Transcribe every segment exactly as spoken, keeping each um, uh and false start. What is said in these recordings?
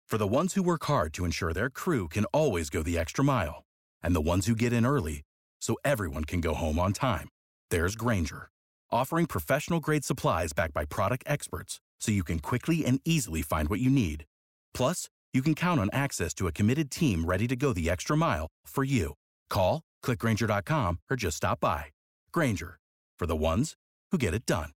For the ones who work hard to ensure their crew can always go the extra mile, and the ones who get in early so everyone can go home on time, there's Grainger, offering professional-grade supplies backed by product experts so you can quickly and easily find what you need. Plus, you can count on access to a committed team ready to go the extra mile for you. Call, click Grainger dot com, or just stop by. Grainger, for the ones who get it done.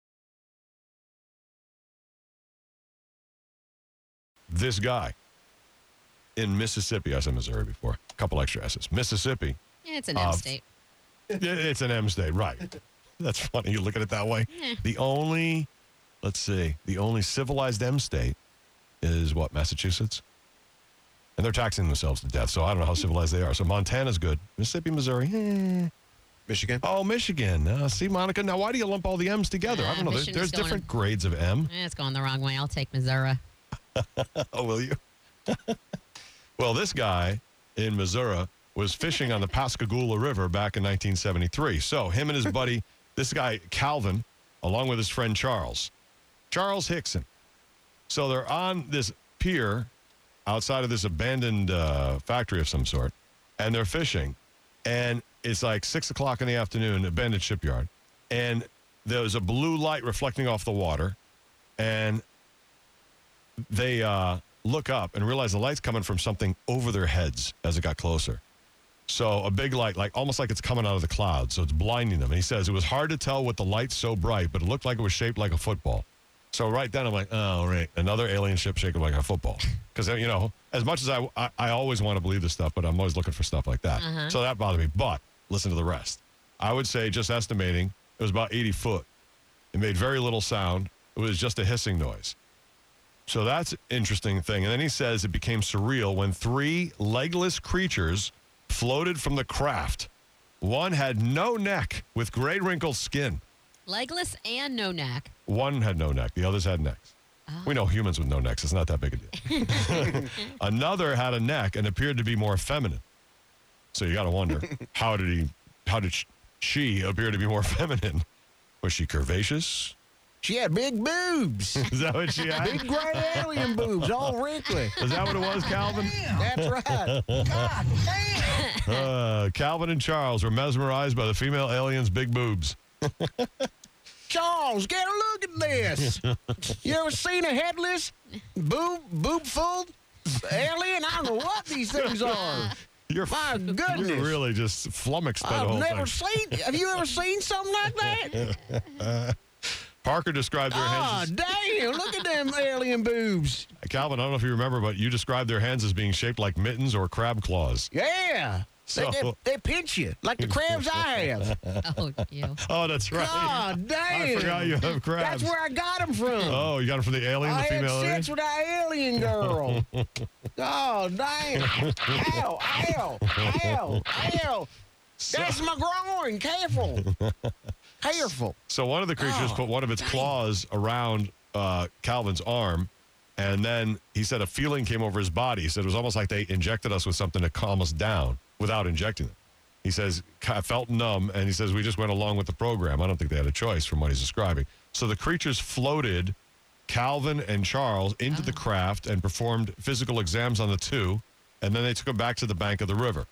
This guy in Mississippi, I said Missouri before, a couple extra S's. Mississippi. Yeah, it's an M uh, state. It's an M state, right. That's funny. You look at it that way. Eh. The only, let's see, the only civilized M state is what, Massachusetts? And they're taxing themselves to death, so I don't know how civilized they are. So Montana's good. Mississippi, Missouri, eh. Michigan? Oh, Michigan. Uh, see, Monica, now why do you lump all the M's together? Uh, I don't know. There, Michigan's there's going- different grades of M. Eh, it's going the wrong way. I'll take Missouri. Oh, will you? Well, this guy in Missouri was fishing on the Pascagoula River back in nineteen seventy-three. So him and his buddy, this guy, Calvin, along with his friend Charles, Charles Hickson. So they're on this pier outside of this abandoned uh, factory of some sort, and they're fishing. And it's like six o'clock in the afternoon, abandoned shipyard. And there's a blue light reflecting off the water. And they uh, look up and realize the light's coming from something over their heads as it got closer. So a big light, like almost like it's coming out of the clouds. So it's blinding them. And he says, it was hard to tell with the light so bright, but it looked like it was shaped like a football. So right then I'm like, oh, right. Another alien ship shaking like a football. Because, you know, as much as I, I, I always want to believe this stuff, but I'm always looking for stuff like that. Uh-huh. So that bothered me. But listen to the rest. I would say, just estimating, it was about eighty foot. It made very little sound. It was just a hissing noise. So that's an interesting thing. And then he says it became surreal when three legless creatures floated from the craft. One had no neck with gray wrinkled skin. Legless and no neck. One had no neck. The others had necks. Oh. We know humans with no necks. It's not that big a deal. Another had a neck and appeared to be more feminine. So you got to wonder, how did he, how did sh- she appear to be more feminine? Was she curvaceous? She had big boobs. Is that what she had? Big gray alien boobs, all wrinkly. Is that what it was, Calvin? That's right. God damn. Uh, Calvin and Charles were mesmerized by the female alien's big boobs. Charles, get a look at this. You ever seen a headless, boob, boob-full alien? I don't know what these things are. You're, My goodness. You're really just flummoxed by the I've whole never thing. seen, have you ever seen something like that? Parker described their Oh, hands. damn, look at them alien boobs. As, Calvin, I don't know if you remember, but you described their hands as being shaped like mittens or crab claws. Yeah. So- they, they, they pinch you, like the crabs I have. Oh, you. Oh, that's right. God damn. I forgot you have crabs. That's where I got them from. Oh, you got them from the alien, I the had female alien? sex with that alien girl. Oh, damn. Ow, ow, ow, ow. That's my groin. Careful. Careful. So one of the creatures Oh, put one of its dang. claws around uh, Calvin's arm, and then he said a feeling came over his body. He said it was almost like they injected us with something to calm us down without injecting them. He says, I felt numb, and he says, we just went along with the program. I don't think they had a choice from what he's describing. So the creatures floated Calvin and Charles into the craft and performed physical exams on the two, and then they took them back to the bank of the river.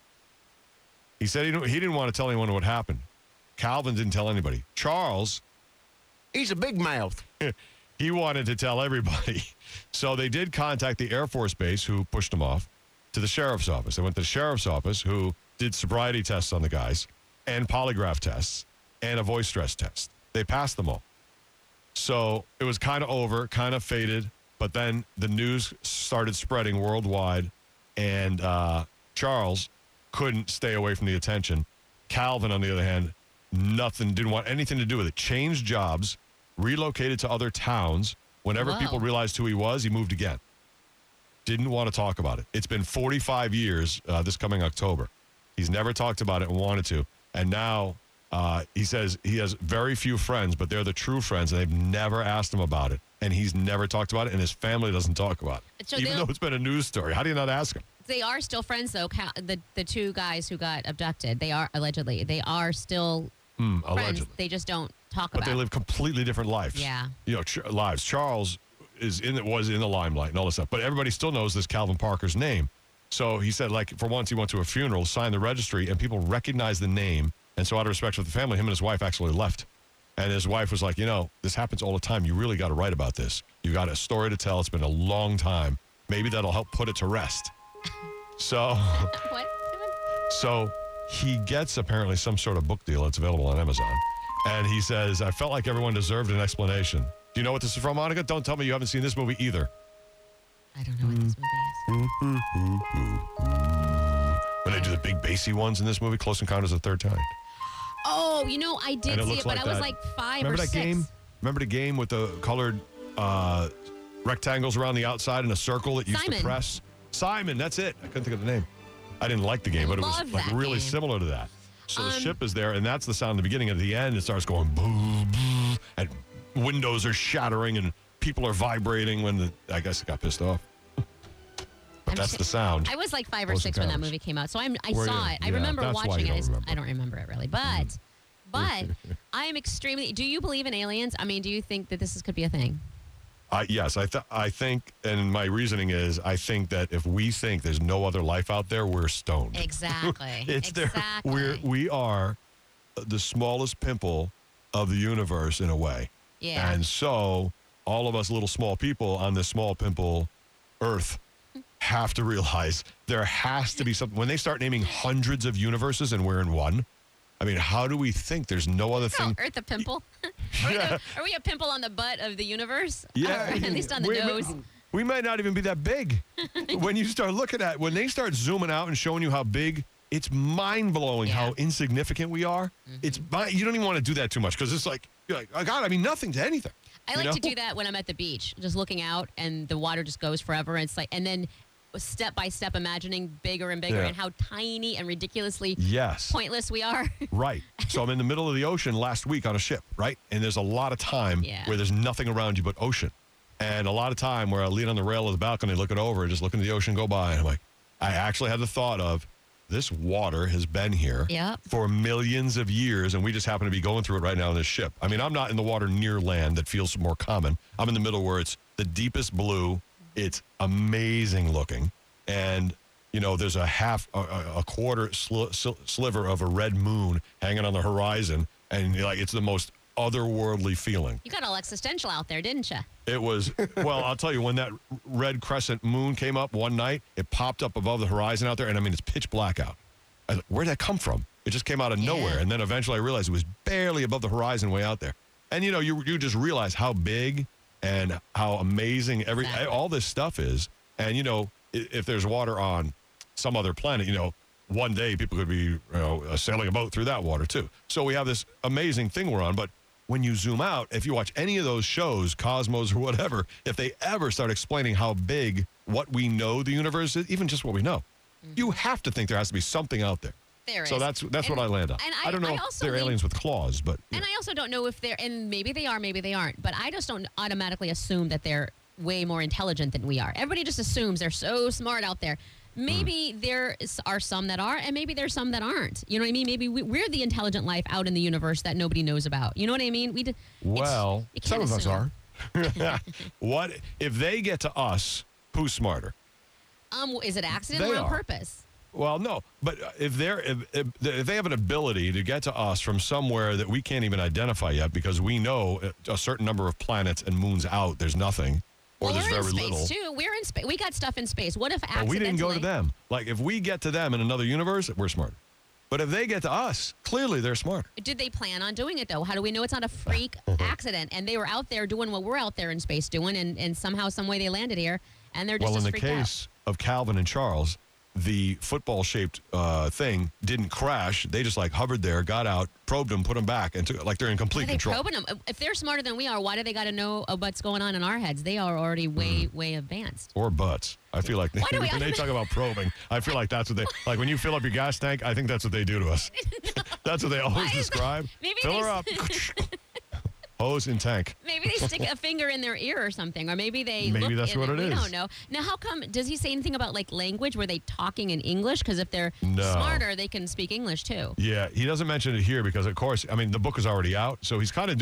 He said he didn't, he didn't want to tell anyone what happened. Calvin didn't tell anybody. Charles, He's a big mouth. he wanted to tell everybody. So they did contact the Air Force Base, who pushed him off, to the sheriff's office. They went to the sheriff's office, who did sobriety tests on the guys, and polygraph tests, and a voice stress test. They passed them all. So it was kind of over, kind of faded, but then the news started spreading worldwide, and uh, Charles couldn't stay away from the attention. Calvin, on the other hand, nothing, didn't want anything to do with it. Changed jobs, relocated to other towns. Whenever Wow. people realized who he was, he moved again. Didn't want to talk about it. It's been forty-five years uh, this coming October. He's never talked about it and wanted to. And now uh, he says he has very few friends, but they're the true friends, and they've never asked him about it. And he's never talked about it, and his family doesn't talk about it. So Even they'll- though it's been a news story. How do you not ask him? They are still friends, though. Cal- the the two guys who got abducted, they are allegedly they are still Hmm, friends. allegedly. They just don't talk But about. they live completely different lives. Yeah. You know, ch- lives. Charles is in was in the limelight and all this stuff. But everybody still knows this Calvin Parker's name. So he said, like, for once he went to a funeral, signed the registry, and people recognized the name. And so out of respect for the family, him and his wife actually left. And his wife was like, you know, this happens all the time. You really got to write about this. You got a story to tell. It's been a long time. Maybe that'll help put it to rest. So, What? so he gets apparently some sort of book deal. It's available on Amazon. And he says, I felt like everyone deserved an explanation. Do you know what this is from, Monica? Don't tell me you haven't seen this movie either. I don't know what this movie is. When they do the big bassy ones in this movie, Close Encounters of the Third Kind. Oh, you know, I did And it see looks it, but like I was that. like five Remember or that six. game? Remember the game with the colored uh, rectangles around the outside in a circle that used Simon. to press? Simon, that's it. I couldn't think of the name. I didn't like the game, I but it was love like that really game. similar to that. So the Um, ship is there, and that's the sound in the beginning. At the end, it starts going boo, boo, and windows are shattering, and people are vibrating when the, I guess it got pissed off. But I'm that's sh- the sound. I was like five or Close six when that Encounters. movie came out, so I'm, I Were saw you? it. I Yeah, remember that's why you watching it. don't I, just- remember. I don't remember it really, but but I am extremely. Do you believe in aliens? I mean, do you think that this is, could be a thing? Uh, yes, I, th- I think, and my reasoning is, I think that if we think there's no other life out there, we're stoned. Exactly. It's there. exactly. We're we are the smallest pimple of the universe in a way, yeah. and so all of us little small people on this small pimple Earth have to realize there has to be something. When they start naming hundreds of universes and we're in one, I mean, how do we think there's no other Oh, thing? Earth a pimple? are, we the, are we a pimple on the butt of the universe? Yeah, Or at least on the we, nose. We might not even be that big. When you start looking at, when they start zooming out and showing you how big, it's mind blowing Yeah. how insignificant we are. It's mi- you don't even want to do that too much because it's like, you're like, oh God, I mean nothing to anything. I you like know? to do that when I'm at the beach, just looking out and the water just goes forever. And it's like, and then step by step imagining bigger and bigger Yeah. and how tiny and ridiculously Yes. pointless we are. Right. So I'm in the middle of the ocean last week on a ship, right? And there's a lot of time Yeah. where there's nothing around you but ocean. And a lot of time where I lean on the rail of the balcony, looking over and just looking at the ocean go by. And I'm like, I actually had the thought of this water has been here Yep. for millions of years, and we just happen to be going through it right now in this ship. I mean, I'm not in the water near land that feels more common. I'm in the middle where it's the deepest blue. It's amazing looking. And, you know, there's a half, a, a- a quarter sli- sl- sliver of a red moon hanging on the horizon. And, you're like, it's the most otherworldly feeling. You got all existential out there, didn't you? It was, well, I'll tell you, when that red crescent moon came up one night, it popped up above the horizon out there, and I mean, it's pitch black out. I was like, where'd that come from? It just came out of Yeah. nowhere. And then eventually I realized it was barely above the horizon way out there. And, you know, you, you just realize how big and how amazing every Exactly. all this stuff is. And, you know, i- if there's water on some other planet, you know, one day people could be, you know, uh, sailing a boat through that water too. So we have this amazing thing we're on. But when you zoom out, if you watch any of those shows, Cosmos or whatever, if they ever start explaining how big what we know the universe is, even just what we know, you have to think there has to be something out there. There So is. that's that's And- what I land on. and I, I- don't know I if also they're think- aliens with claws, but And I also don't know if they're, and maybe they are, maybe they aren't, but I just don't automatically assume that they're way more intelligent than we are. Everybody just assumes they're so smart out there. Maybe Hmm. there is, are some that are, and maybe there's some that aren't. You know what I mean? Maybe we, we're the intelligent life out in the universe that nobody knows about. You know what I mean? We d- it's- well, you some can't of us assume. are. What if they get to us? Who's smarter? Um, is it accident They or on are. purpose? Well, no, but if they're if, if, if they have an ability to get to us from somewhere that we can't even identify yet, because we know a certain number of planets and moons out, there's nothing, or Well, there's we're very in space little. too. We're in space. We got stuff in space. What if But accidentally? we didn't go to them. Like if we get to them in another universe, we're smarter. But if they get to us, clearly they're smarter. Did they plan on doing it though? How do we know it's not a freak accident? And they were out there doing what we're out there in space doing, and, and somehow, some way, they landed here, and they're just Well, in as the freaked case of Calvin and Charles, the football-shaped uh, thing didn't crash. They just like hovered there, got out, probed them, put them back, and took like they're in out. Why complete are they control. probing them? If they're smarter than we are, why do they got to know uh, what's going on in our heads? They are already way, Hmm. way advanced. Or butts. I feel like they, Why do we- when they talk about probing, I feel like that's what they like when you fill up your gas tank. I think that's what they do to us. That's what they always Why is that- describe. Maybe Fill they her up. Hose in tank. Maybe they stick a finger in their ear or something, or maybe they. Maybe look that's in what it. it we is. don't know. Now, how come? Does he say anything about like language? Were they talking in English? Because if they're No. smarter, they can speak English too. Yeah, he doesn't mention it here because, of course, I mean, the book is already out, so he's kind of doing the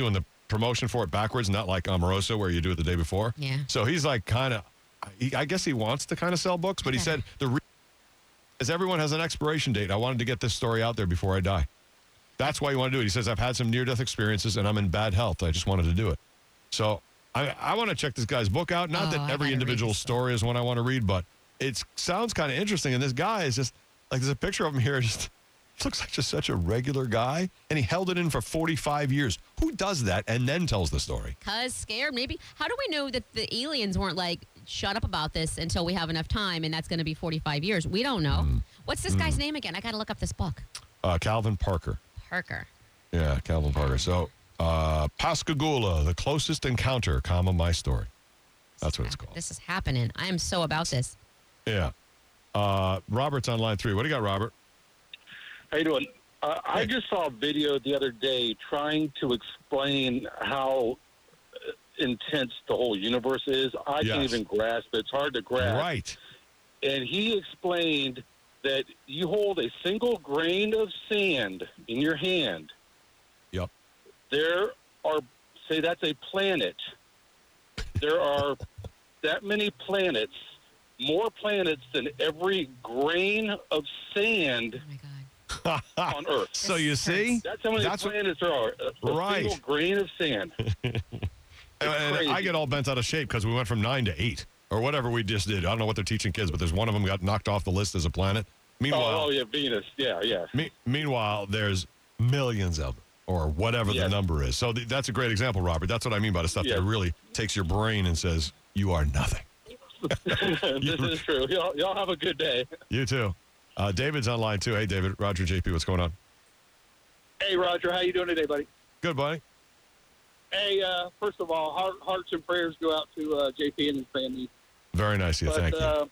promotion for it backwards, not like Omarosa where you do it the day before. Yeah. So he's like kind of, I guess he wants to kind of sell books, but he said the re- as everyone has an expiration date, I wanted to get this story out there before I die. That's why he wanted to do it. He says, I've had some near-death experiences and I'm in bad health. I just wanted to do it. So I, I want to check this guy's book out. Not Oh, that I every gotta individual read this story is one I want to read, but it sounds kind of interesting. And this guy is just, like, there's a picture of him here. Just he looks like just such a regular guy. And he held it in for forty-five years. Who does that and then tells the story? Cause scared, maybe. How do we know that the aliens weren't like, shut up about this until we have enough time, and that's going to be forty-five years? We don't know. Mm. What's this guy's name again? I got to look up this book. Uh, Calvin Parker. Parker. Yeah, Calvin Parker. So, uh, Pascagoula, the closest encounter, comma, my story. That's what it's called. This is happening. I am so about this. Yeah. Uh, Robert's on line three. What do you got, Robert? How you doing? Uh, I just saw a video the other day trying to explain how uh, intense the whole universe is. I Yes. can't even grasp it. It's hard to grasp. Right. And he explained that you hold a single grain of sand in your hand. Yep. There are, say that's a planet. There are that many planets, more planets than every grain of sand Oh, my God. on Earth. So you see? That's how many That's what- planets there are. A, a Right. single grain of sand. And, and crazy. I get all bent out of shape because we went from nine to eight or whatever we just did. I don't know what they're teaching kids, but there's one of them got knocked off the list as a planet. Meanwhile, Oh, oh, yeah, Venus. Yeah, yeah. me, meanwhile, there's millions of them or whatever the Yes. number is. So th- that's a great example, Robert. That's what I mean by the stuff Yes. that really takes your brain and says, you are nothing. This is true. Y'all, y'all have a good day. You too. Uh, David's on line too. Hey, David. Roger J P, what's going on? Hey, Roger, how you doing today, buddy? Good, buddy. Hey, uh, first of all, heart, hearts and prayers go out to uh, J P and his family. Very nice of you. But, Thank you. uh,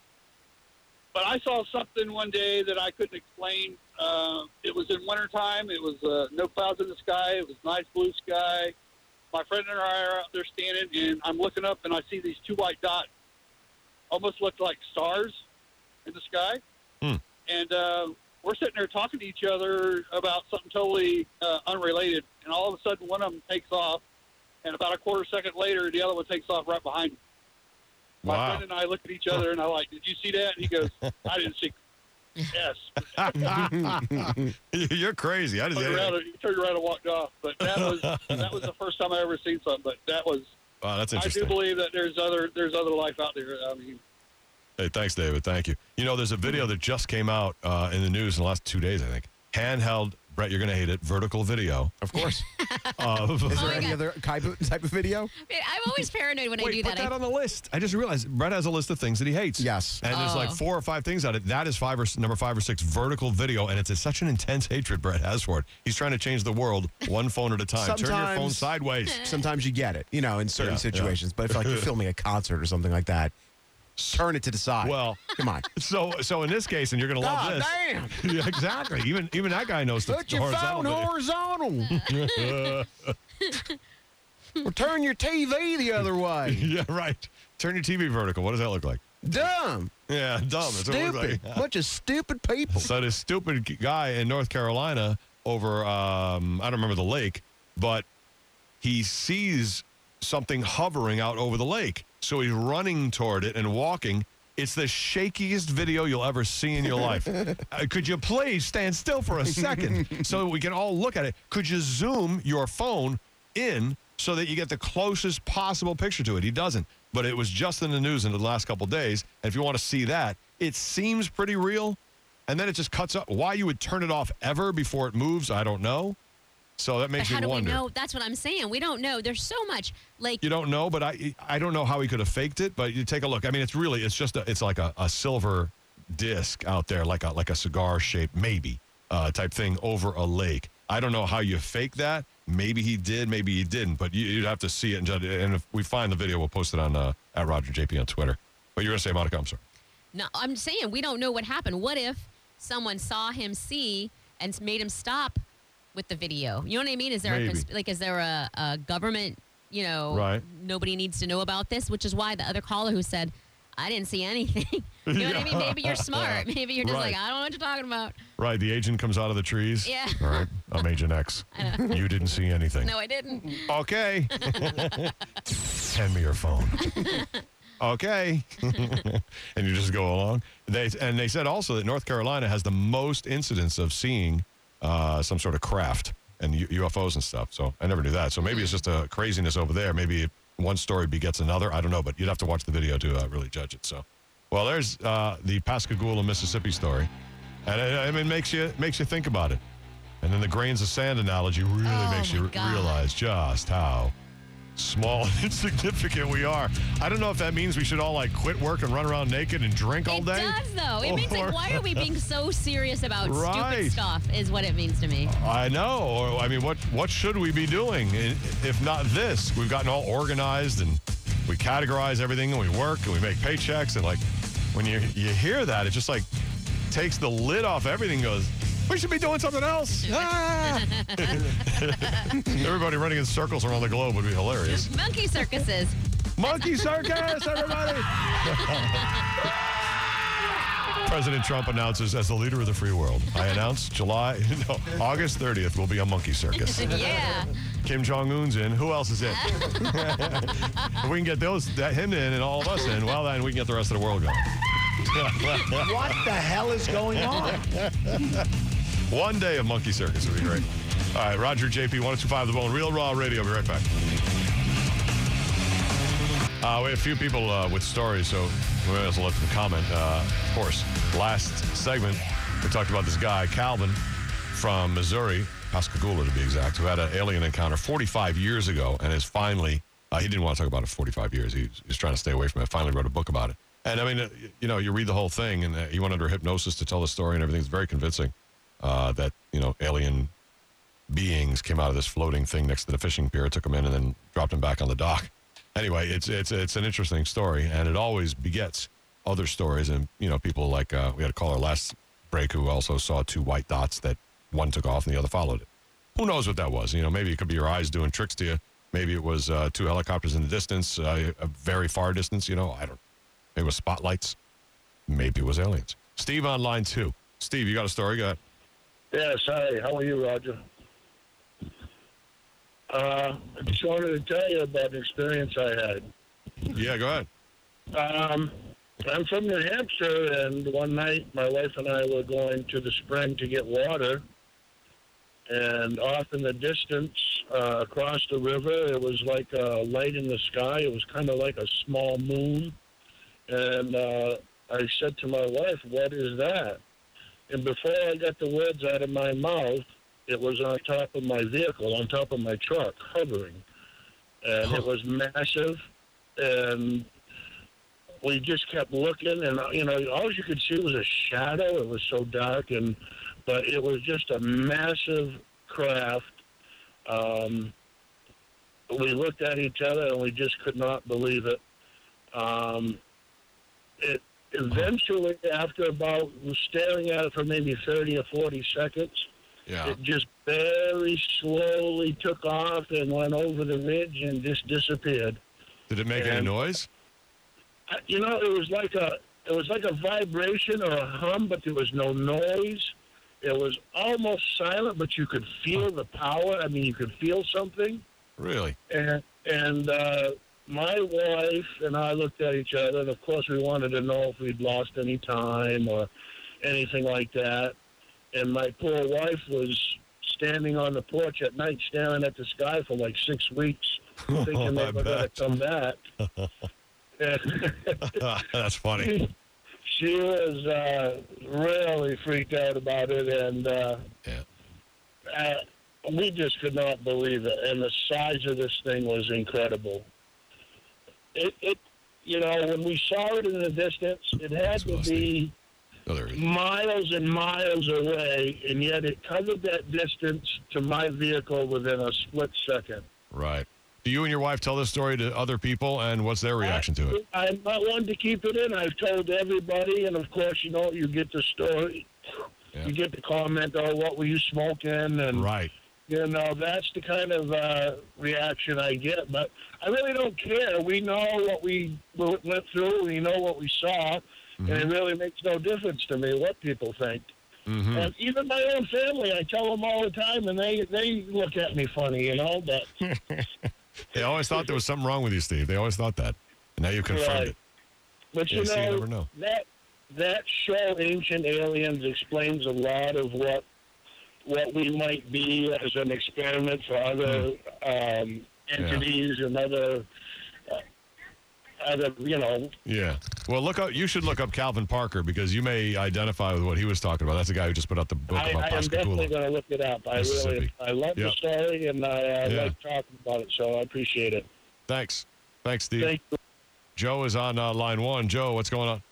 but I saw something one day that I couldn't explain. Uh, it was in wintertime. It was uh, no clouds in the sky. It was nice blue sky. My friend and I are out there standing, and I'm looking up, and I see these two white dots. Almost looked like stars in the sky. Hmm. And uh, we're sitting there talking to each other about something totally uh, unrelated, and all of a sudden one of them takes off, and about a quarter second later, the other one takes off right behind me. My Wow. friend and I look at each other, and I like, did you see that? And he goes, I didn't see. Yes. You're crazy. I just Turned around, and, he turned around and walked off. But that was that was the first time I ever seen something. But that was. Wow, that's I interesting. do believe that there's other there's other life out there. I mean, Hey, thanks, David. Thank you. You know, there's a video that just came out uh, in the news in the last two days, I think. Handheld, Brett, you're going to hate it, vertical video. Of course. Of, Is Oh there my any God. other type of, type of video? Man, I'm always paranoid when I Wait, do put that. that I, on the list. I just realized Brett has a list of things that he hates. Yes. And there's like Oh. four or five things on it. That is five or number five or six vertical video, and it's such an intense hatred Brett has for it. He's trying to change the world one phone at a time. Turn your phone Sometimes- sideways. Sometimes you get it, you know, in certain Yeah, situations. But if like you're filming a concert or something like that, turn it to the side. Well, Come on. so so in this case, and you're going to love God this. damn! Yeah, exactly. Even even that guy knows the Put your phone horizontal horizontal. Or turn your T V the other way. video. Yeah, right. Turn your T V vertical. What does that look like? Dumb. Yeah, dumb. That's what it looks Stupid. like. Bunch of stupid people. So this stupid g- guy in North Carolina over, um, I don't remember the lake, but he sees something hovering out over the lake. So he's running toward it and walking. It's the shakiest video you'll ever see in your life. Uh, could you please stand still for a second so we can all look at it? Could you zoom your phone in so that you get the closest possible picture to it? He doesn't. But it was just in the news in the last couple of days. And if you want to see that, it seems pretty real. And then it just cuts up. Why you would turn it off ever before it moves, I don't know. So that but makes how me do wonder. we know? That's what I'm saying. We don't know. There's so much. Like, You don't know, but I I don't know how he could have faked it. But you take a look. I mean, it's really it's just a, it's like a, a silver disc out there, like a like a cigar shape maybe uh, type thing over a lake. I don't know how you fake that. Maybe he did, maybe he didn't. But you, you'd have to see it and judge it. And if we find the video, we'll post it on uh, at Roger J P on Twitter. But you're gonna say, Monica, I'm sorry. no, I'm saying we don't know what happened. What if someone saw him see and made him stop with the video? You know what I mean? Is there a Maybe. consp- like is there a, a government? You know, Right. nobody needs to know about this, which is why the other caller who said, "I didn't see anything." You know what I mean? Maybe you're smart. Maybe you're just Right. like, I don't know what you're talking about. Right, the agent comes out of the trees. Yeah. All right, I'm Agent X. You didn't see anything. No, I didn't. Okay. Hand me your phone. Okay. And you just go along. They and they said also that North Carolina has the most incidents of seeing uh, some sort of craft and U- UFOs and stuff. So I never knew that. So maybe it's just a craziness over there. Maybe it, one story begets another. I don't know, but you'd have to watch the video to uh, really judge it. So, well, there's uh, the Pascagoula, Mississippi story, and it, I mean, it makes you makes you think about it. And then the grains of sand analogy really Oh, makes you my re- God. realize just how small and insignificant we are. I don't know if that means we should all like quit work and run around naked and drink all It day. does, though. It means, Or- like, why are we being so serious about Right. stupid stuff is what it means to me. I know. Or I mean, what what should we be doing i- if not this? We've gotten all organized and we categorize everything and we work and we make paychecks and like when you you hear that, it just like takes the lid off everything. And goes, we should be doing something else. Ah! Everybody running in circles around the globe would be hilarious. Monkey circuses. Monkey circus, everybody! President Trump announces, as the leader of the free world, I announce July, no, August thirtieth will be a monkey circus. Yeah. Kim Jong-un's in. Who else is in? If we can get those, that, him in and all of us in, well, then we can get the rest of the world going. What the hell is going on? One day of monkey circus would be great. All right, Roger, J P, one oh two point five The Bone, Real Raw Radio. Be right back. Uh, we have a few people uh, with stories, so we may as well let them comment. Uh, of course, last segment, we talked about this guy, Calvin, from Missouri, Pascagoula to be exact, who had an alien encounter forty-five years ago and is finally, uh, he didn't want to talk about it for forty-five years. He was trying to stay away from it. Finally wrote a book about it. And I mean, uh, you know, you read the whole thing, and uh, he went under hypnosis to tell the story and everything. It's very convincing uh, that, you know, alien beings came out of this floating thing next to the fishing pier, took him in, and then dropped him back on the dock. Anyway, it's it's it's an interesting story, and it always begets other stories. And you know, people like uh, we had a caller last break who also saw two white dots that one took off and the other followed it. Who knows what that was? You know, maybe it could be your eyes doing tricks to you. Maybe it was uh, two helicopters in the distance, uh, a very far distance. You know, I don't. Maybe it was spotlights. Maybe it was aliens. Steve on line two. Steve, you got a story? Go ahead. Yes, hi. How are you, Roger? Uh, I just wanted to tell you about an experience I had. Yeah, go ahead. Um, I'm from New Hampshire, and one night my wife and I were going to the spring to get water, and off in the distance, uh, across the river, it was like a light in the sky. It was kind of like a small moon, and uh, I said to my wife, "What is that?" And before I got the words out of my mouth, it was on top of my vehicle, on top of my truck, hovering. And it was massive, and we just kept looking, and, you know, all you could see was a shadow. It was so dark, and but it was just a massive craft. Um, we looked at each other, and we just could not believe it. Um, it eventually, after about staring at it for maybe thirty or forty seconds, Yeah. it just very slowly took off and went over the ridge and just disappeared. Did it make any And- noise? I- You know, it was like a it was like a vibration or a hum, but there was no noise. It was almost silent, but you could feel the power. I mean, you could feel something. Really? And and uh, my wife and I looked at each other, and of course, we wanted to know if we'd lost any time or anything like that. And my poor wife was standing on the porch at night, staring at the sky for like six weeks, thinking they I were going to bet. come back. And That's funny. she was uh, really freaked out about it, and uh, Yeah. uh, we just could not believe it. And the size of this thing was incredible. It, it you know, when we saw it in the distance, it had to be Oh, there it is. miles and miles away, and yet it covered that distance to my vehicle within a split second. Right. Do you and your wife tell this story to other people, and what's their reaction to it? I'm not one to keep it in. I've told everybody, and of course, you know, you get the story. Yeah. You get the comment, oh, what were you smoking? And, Right. you know, that's the kind of uh, reaction I get. But I really don't care. We know what we went through. We know what we saw. and it really makes no difference to me what people think. Mm-hmm. And even my own family, I tell them all the time, and they, they look at me funny, you know. But They always thought there was something wrong with you, Steve. They always thought that. And now you confirmed Right. it. but Yeah, you see, you know, never know. that that show, Ancient Aliens, explains a lot of what what we might be as an experiment for other um, entities and other uh, other, you know. Yeah. Well, look up. You should look up Calvin Parker because you may identify with what he was talking about. That's the guy who just put out the book I, about I am definitely Pascagoula. going to look it up. I really, Mississippi. I love the Yep. story, and I, I Yeah. like talking about it, so I appreciate it. Thanks. Thanks, Steve. Thank you. Joe is on uh, line one. Joe, what's going on?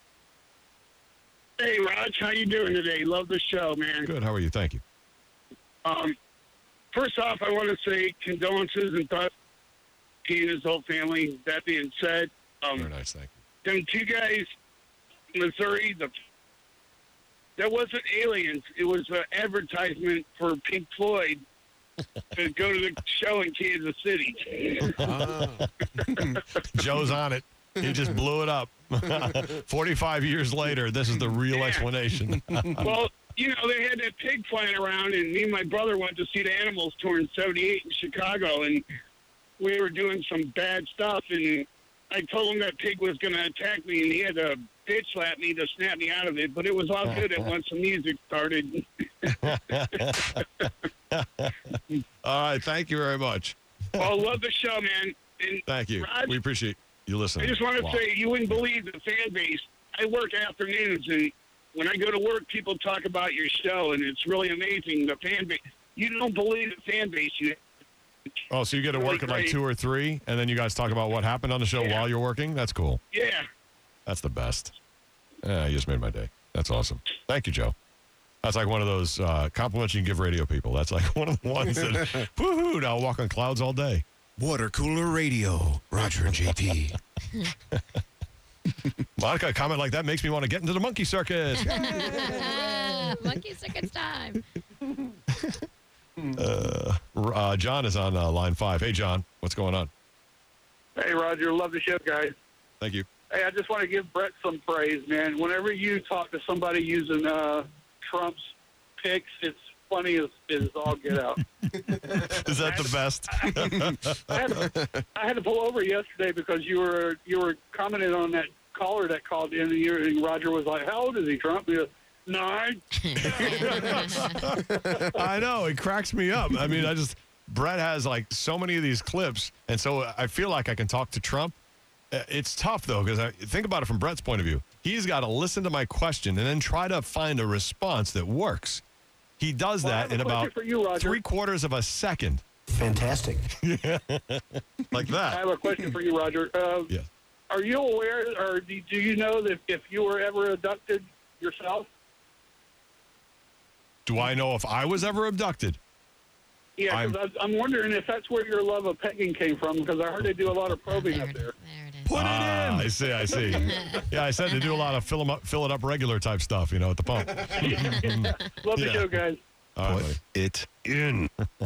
Hey, Raj, how you doing today? Love the show, man. Good. How are you? Thank you. Um, first off, I want to say condolences and thoughts to he and his whole family. That being said, um, Very nice. Thank them two guys, Missouri, the that wasn't aliens. It was an advertisement for Pink Floyd to go to the show in Kansas City. you. Joe's on it. He just blew it up. forty-five years later, this is the real Yeah. explanation. Well, you know, they had that pig flying around, and me and my brother went to see the Animals tour in seventy-eight in Chicago, and we were doing some bad stuff, and I told him that pig was going to attack me, and he had to bitch slap me to snap me out of it, but it was all good and once the music started. All right. Thank you very much. Oh, love the show, man. And Thank you. Raj, We appreciate you listening. I just want to Wow. say, you wouldn't believe the fan base. I work afternoons, and when I go to work, people talk about your show, and it's really amazing, the fan base. You don't believe the fan base you Oh, so you get to really work at like great. two or three, and then you guys talk about what happened on the show Yeah. while you're working? That's cool. Yeah. That's the best. Yeah, you just made my day. That's awesome. Thank you, Joe. That's like one of those uh, compliments you can give radio people. That's like one of the ones that, woohoo, now I'll walk on clouds all day. Water cooler radio, Roger and J P. Monica, a comment like that makes me want to get into the monkey circus. Ah, monkey circus time. uh, uh, John is on uh, line five. Hey, John, what's going on? Hey, Roger. Love the show, guys. Thank you. Hey, I just want to give Brett some praise, man. Whenever you talk to somebody using uh, Trump's picks, it's funny as, as all get out. Is that the best? I, had to, I had to pull over yesterday because you were you were commenting on that caller that called in, and, you, and Roger was like, "How old is he, Trump?" He goes, Nine. I know. It cracks me up. I mean, I just, Brett has like so many of these clips, and so I feel like I can talk to Trump. Uh, It's tough, though, because I think about it from Brett's point of view. He's got to listen to my question and then try to find a response that works. He does Well, I that have a in question about for you, Roger. three quarters of a second, Fantastic. like I that. have a question for you, Roger. Uh, Yes. Are you aware, or do do you know that if you were ever abducted yourself? Do I know if I was ever abducted? Yeah, I'm- because I'm wondering if that's where your love of pegging came from, because I heard they do a lot of probing There up it, there. there it is. Put it in. I see. I see. Yeah, I said to do a lot of fill 'em up, fill it up regular type stuff, you know, at the pump. Love the Yeah. show, guys. All right, Put buddy. it in.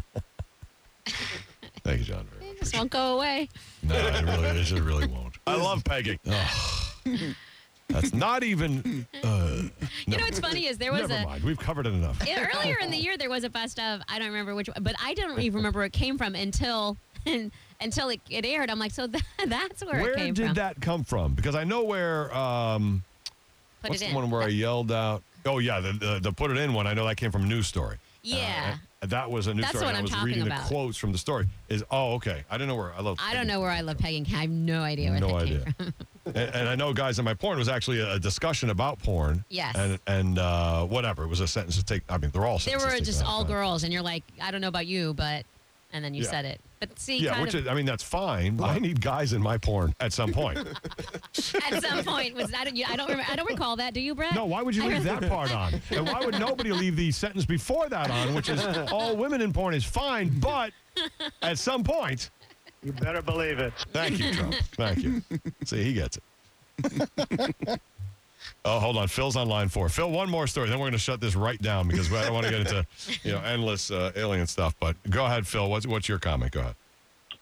Thank you, John. Very It much. just won't go away. No, it really, it just really won't. I love pegging. Ugh. That's not even. Uh, You know what's funny is there was never a mind. We've covered it enough. Yeah, earlier in the year there was a best of, I don't remember which one, but I don't even remember where it came from until until it, it aired. I'm like, so that, that's where, Where it came did from. that come from? Because I know where. Um, Put what's it the in. one where I yelled out? Oh yeah, the, the the put it in one. I know that came from News Story. Yeah. Uh, that was a news That's story. what and I I'm was talking reading about. the quotes from the story. Is oh okay. I don't know where I love. I don't know where I love pegging. I have no idea where No that idea. came from. and, and I know, guys, in my porn was actually a, a discussion about porn. Yes. And and uh, whatever. It was a sentence to take. I mean, they're all. They sentences were taken just out of all context. girls, and you're like, I don't know about you, but, and then you Yeah. said it. But see, Yeah, kind which of, is, I mean, that's fine. I need guys in my porn at some point. at some point, was I don't, you- I don't remember, I don't recall that. Do you, Brett? No, why would you I leave don't- that part on? And why would nobody leave the sentence before that on, which is all women in porn is fine, but at some point. You better believe it. Thank you, Trump. Thank you. See, he gets it. Oh, hold on. Phil's on line four. Phil, one more story. Then we're going to shut this right down because I don't want to get into, you know, endless uh, alien stuff. But go ahead, Phil. What's what's your comment? Go ahead.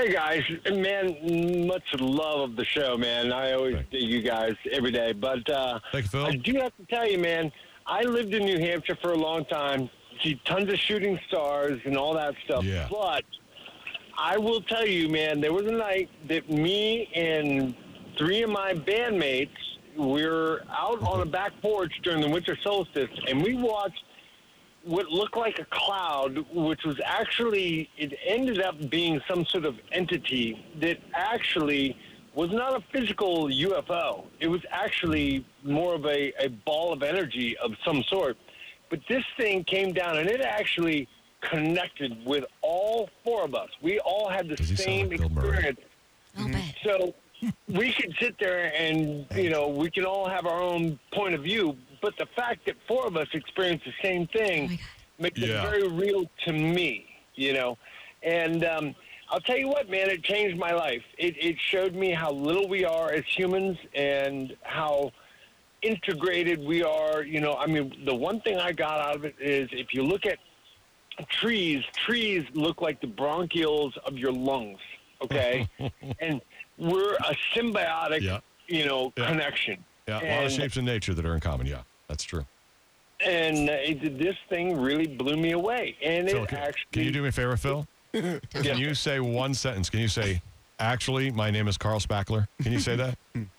Hey guys, man, much love of the show, man. I always Thanks. dig you guys every day. But uh, Thank you, Phil. I do have to tell you, man, I lived in New Hampshire for a long time, see tons of shooting stars and all that stuff. Yeah. But I will tell you, man, there was a night that me and three of my bandmates were out on a back porch during the winter solstice, and we watched what looked like a cloud, which was actually, it ended up being some sort of entity that actually was not a physical U F O. It was actually more of a, a ball of energy of some sort. But this thing came down, and it actually connected with all four of us. We all had the Does he sound same like Bill Murray? experience. Oh, bad. So we could sit there and, you know, we can all have our own point of view, but the fact that four of us experienced the same Oh, thing my God. makes Yeah. it very real to me, you know. And um, I'll tell you what, man, it changed my life. It, it showed me how little we are as humans and how integrated we are. You know, I mean, the one thing I got out of it is if you look at trees, trees look like the bronchioles of your lungs, okay? And we're a symbiotic, Yeah. you know, Yeah. connection. Yeah, a lot of And- shapes in nature that are in common. Yeah, that's true. And uh, it, this thing really blew me away. And Phil, it can, actually... can you do me a favor, Phil? Yeah. Can you say one sentence? Can you say, actually, my name is Carl Spackler? Can you say that?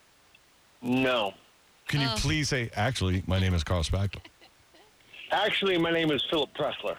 No. Can you Oh. please say, actually, my name is Carl Spackler? Actually, my name is Philip Pressler.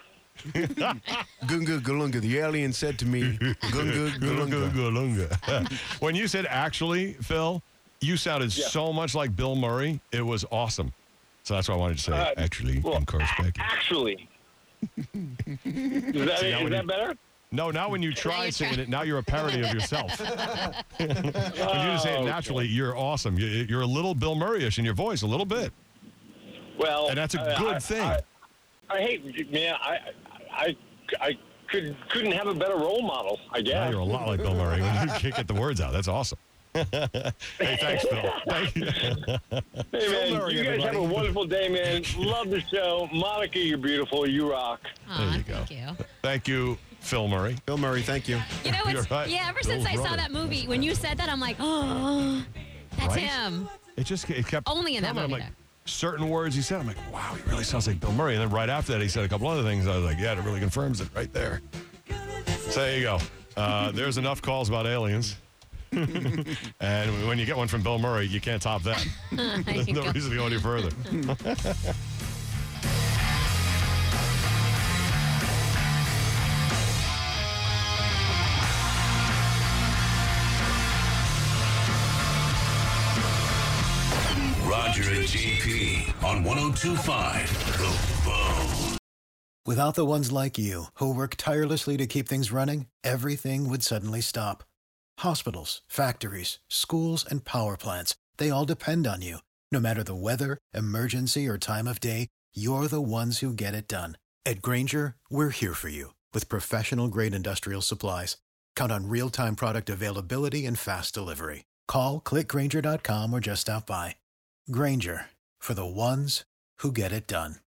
Gunga Galunga. The alien said to me, Gunga Galunga. Galunga. When you said actually, Phil, you sounded Yeah. so much like Bill Murray. It was awesome. So that's why I wanted to say, Uh, actually, well, I'm Carl Spackler. Actually. Is that, See, now is when that you- better? No, now when you try you singing try. it, now you're a parody of yourself. When you just say it Oh, naturally, you're awesome. You- You're a little Bill Murray-ish in your voice, a little bit. Well, And that's a I- good I, thing. I, I hate, man, I, I, I could, couldn't have a better role model, I Now guess. you're a lot like Bill Murray when you can't get the words out. That's awesome. Hey, thanks, Phil. Thank you. Hey, man, Murray, you guys have a everybody. wonderful day, man. Love the show. Monica, you're beautiful. You rock. Aw, you go. thank you. Thank you, Phil Murray. Bill Murray, thank you. You know, You're it's, right. yeah, ever Bill's since I saw brother. that movie, when you said that, I'm like, oh, that's Right? him. It just it kept Only in that coming. I'm movie, like, though. certain words he said, I'm like, wow, he really sounds like Bill Murray. And then right after that, he said a couple other things. I was like, yeah, it really confirms it right there. So there you go. Uh, there's enough calls about aliens. And when you get one from Bill Murray, you can't top that. There There's you no go. reason to go any further. Roger and J P on one oh two point five The Bone. Without the ones like you, who work tirelessly to keep things running, everything would suddenly stop. Hospitals, factories, schools, and power plants, they all depend on you. No matter the weather, emergency, or time of day, you're the ones who get it done. At Granger, we're here for you with professional-grade industrial supplies. Count on real-time product availability and fast delivery. Call, click Granger dot com, or just stop by. Granger, for the ones who get it done.